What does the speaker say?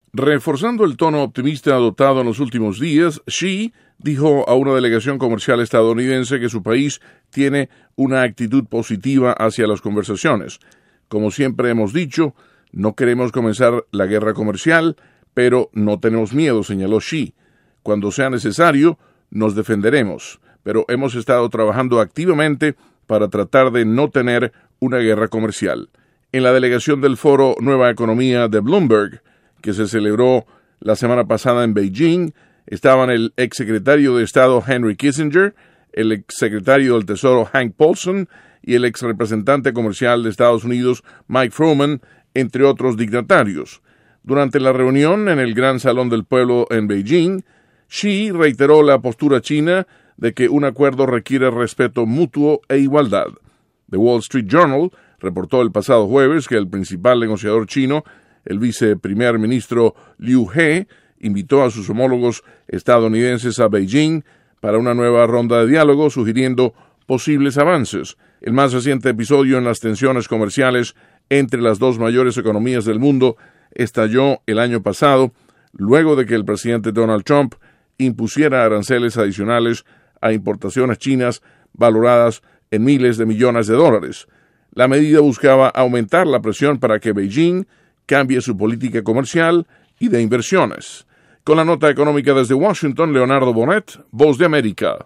Reforzando el tono optimista adoptado en los últimos días, Xi dijo a una delegación comercial estadounidense que su país tiene una actitud positiva hacia las conversaciones. Como siempre hemos dicho, no queremos comenzar la guerra comercial, pero no tenemos miedo, señaló Xi. Cuando sea necesario, nos defenderemos, pero hemos estado trabajando activamente para tratar de no tener una guerra comercial. En la delegación del Foro Nueva Economía de Bloomberg, que se celebró la semana pasada en Beijing, estaban el exsecretario de Estado Henry Kissinger, el exsecretario del Tesoro Hank Paulson y el exrepresentante comercial de Estados Unidos Mike Froman, entre otros dignatarios. Durante la reunión en el Gran Salón del Pueblo en Beijing, Xi reiteró la postura china de que un acuerdo requiere respeto mutuo e igualdad. The Wall Street Journal reportó el pasado jueves que el principal negociador chino, el viceprimer ministro Liu He, invitó a sus homólogos estadounidenses a Beijing para una nueva ronda de diálogo, sugiriendo posibles avances. El más reciente episodio en las tensiones comerciales entre las dos mayores economías del mundo estalló el año pasado, luego de que el presidente Donald Trump impusiera aranceles adicionales a importaciones chinas valoradas en miles de millones de dólares. La medida buscaba aumentar la presión para que Beijing cambie su política comercial y de inversiones. Con la nota económica desde Washington, Leonardo Bonet, Voz de América.